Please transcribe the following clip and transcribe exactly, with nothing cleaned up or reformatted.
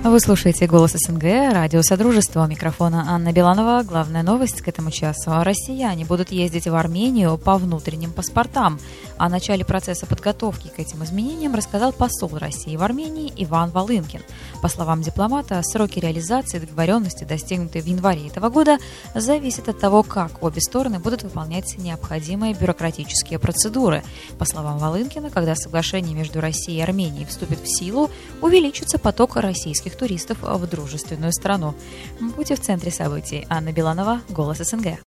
Вы слушаете «Голос СНГ», радио Содружества. У микрофона Анна Беланова. Главная новость к этому часу. Россияне будут ездить в Армению по внутренним паспортам. О начале процесса подготовки к этим изменениям рассказал посол России в Армении Иван Волынкин. По словам дипломата, сроки реализации договоренности, достигнутые в январе этого года, зависят от того, как обе стороны будут выполнять необходимые бюрократические процедуры. По словам Волынкина, когда соглашение между Россией и Арменией вступит в силу, увеличится поток российских туристов в дружественную страну. Будьте в центре событий. Анна Беланова, «Голос СНГ».